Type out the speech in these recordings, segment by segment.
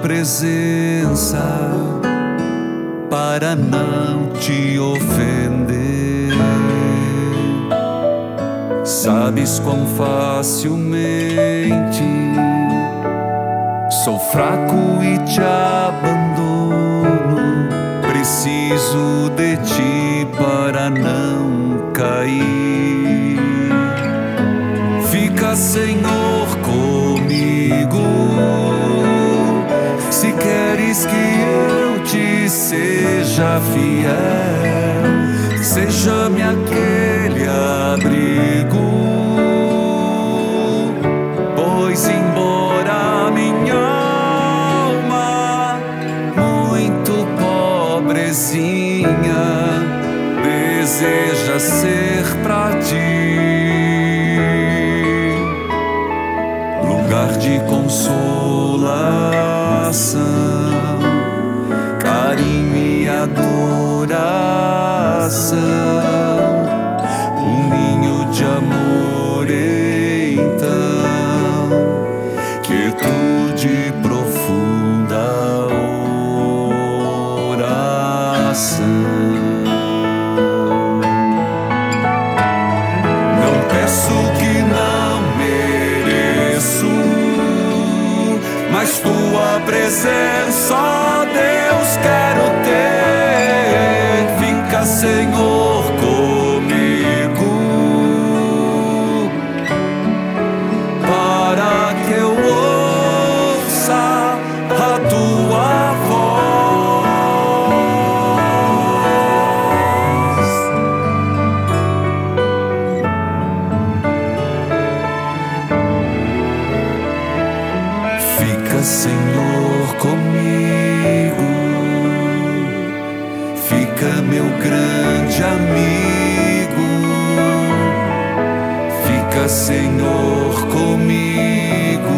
presença para não te ofender. Sabes quão facilmente sou fraco e te abandono. Preciso de ti para não cair. Fica, Senhor, comigo. Se queres que eu te seja fiel, seja-me aquele abrigo. Pois embora minha alma muito pobrezinha deseja ser pra ti lugar de consolação, carinho e adoração, um ninho de amor, então, quietude profunda oração. Não peço que não mereço, mas tua presença, ó Deus, quero ter. Fica, Senhor, comigo, para que eu ouça a tua voz. Fica, Senhor, comigo. Fica, meu grande amigo. Fica, Senhor, comigo.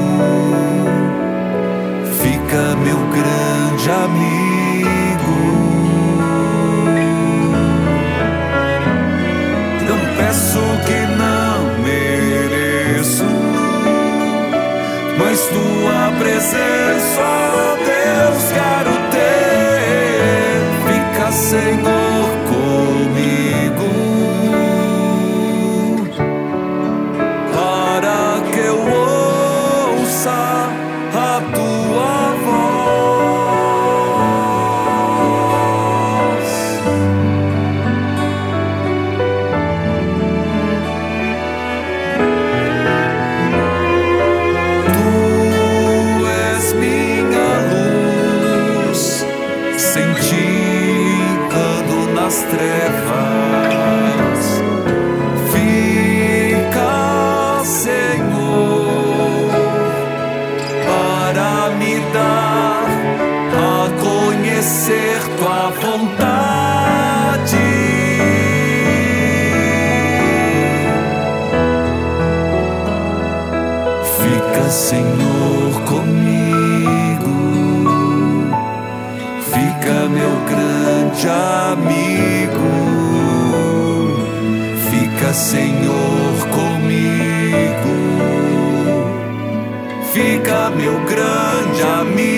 Fica, meu grande amigo. Não peço que não mereço, mas tua presença, ó Deus, quero ter. Fica, Senhor, comigo, para que eu ouça a tua voz. Tu és minha luz, sem ti ando nas trevas. Fica, Senhor, para me dar a conhecer tua vontade. Fica, Senhor, comigo. Fica, meu grande amigo. Fica, Senhor, comigo. Fica, meu grande amigo.